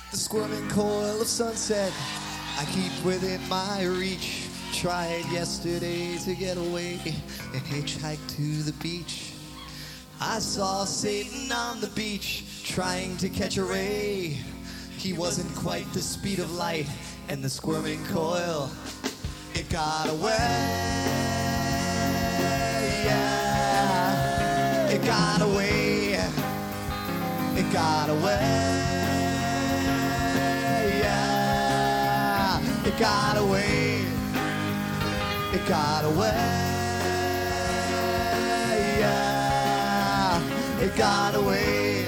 The squirming coil of sunset I keep within my reach. Tried yesterday to get away and hitchhike to the beach. I saw Satan on the beach trying to catch a ray. He wasn't quite the speed of light, and the squirming coil, it got away. Yeah, it got away. It got away. Yeah, it got away. It got away. Yeah, it got away.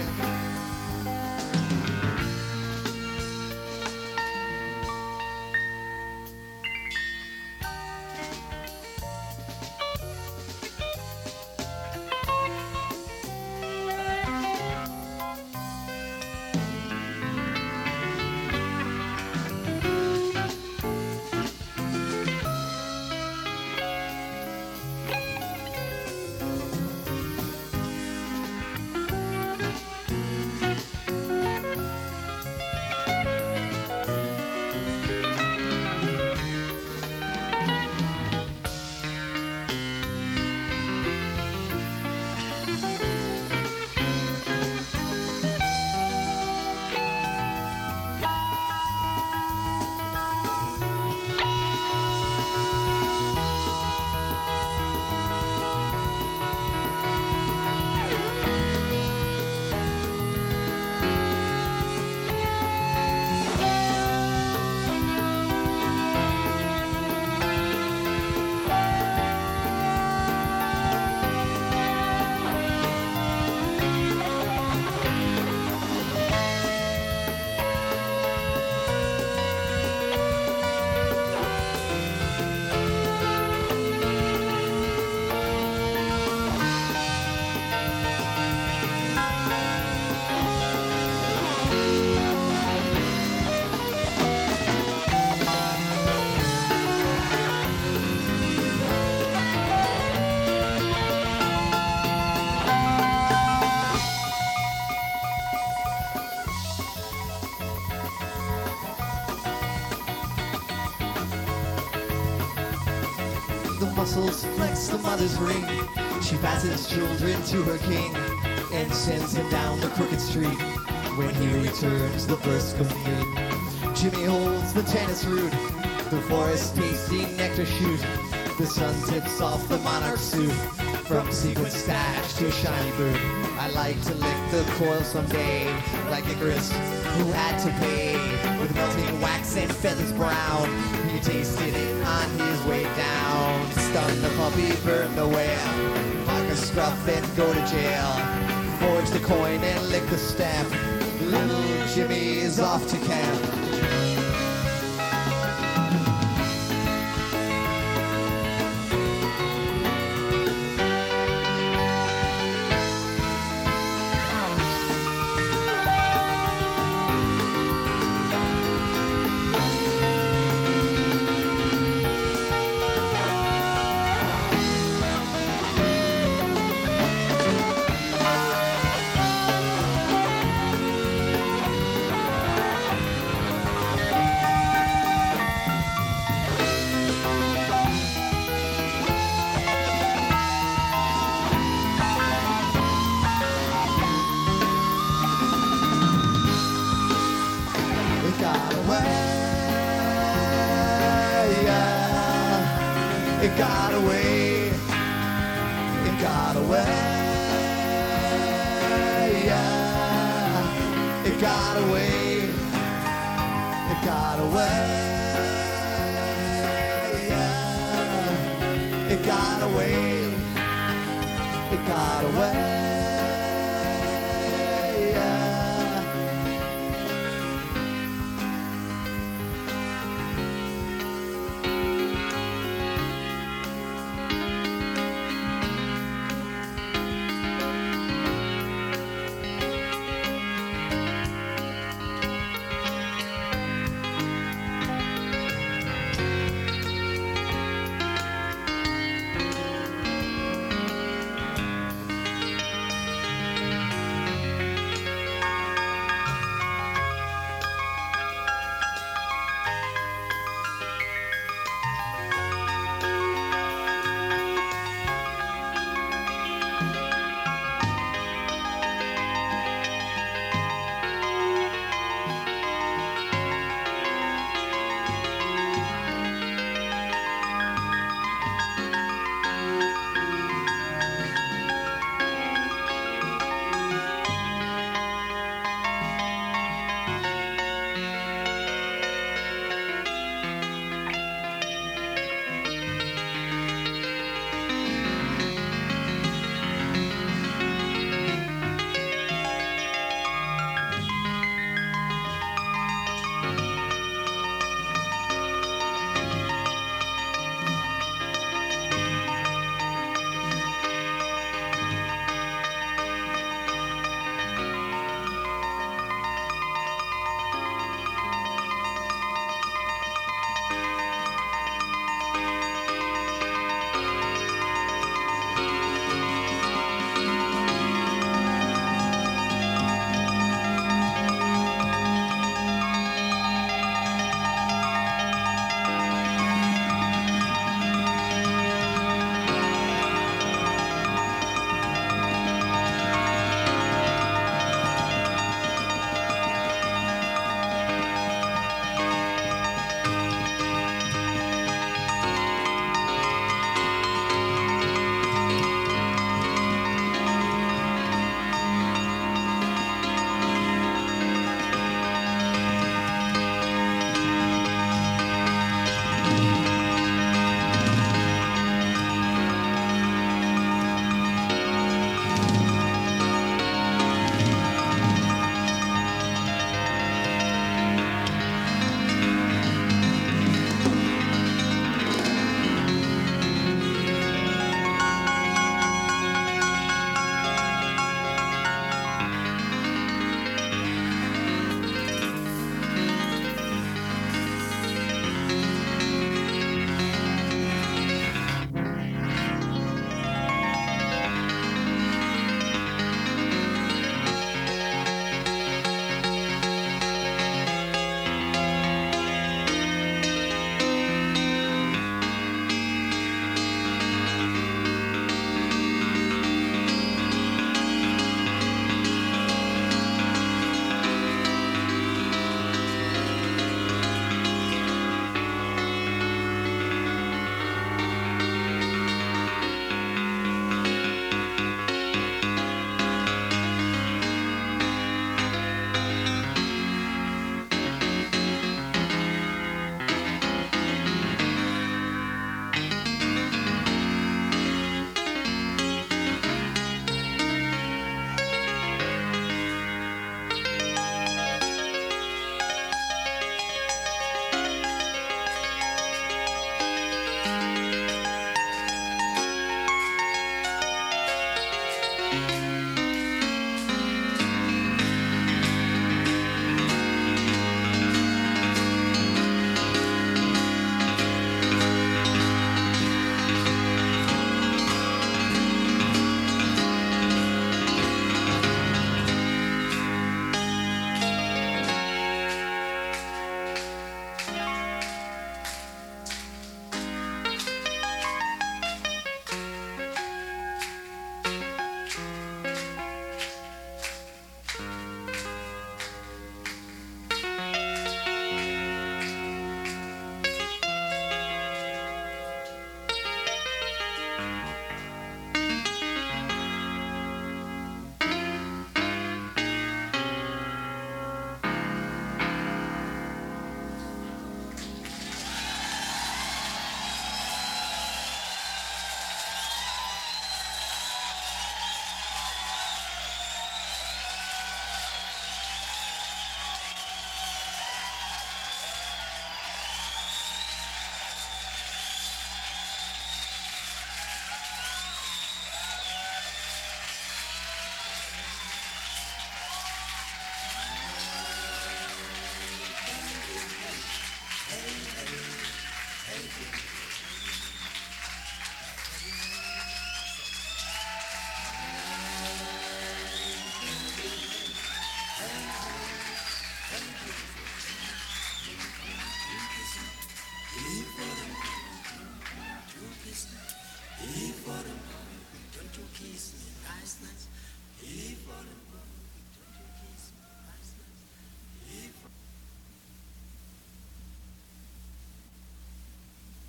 The muscles flex the mother's ring. She passes children to her king and sends him down the crooked street. When he returns, the burst complete. Jimmy holds the tennis root, the forest tasting nectar shoot. The sun tips off the monarch suit, from sequin stash to shiny boot. I like to lick the coil someday, like Icarus, who had to pay with melting wax and feathers brown. He tasted it on his way down. Stun the puppy, burn the whale, mark a scruff and go to jail. Forge the coin and lick the stamp. Little Jimmy's off to camp. It got away, it got away, yeah. It got away, it got away, yeah. It got away, it got away.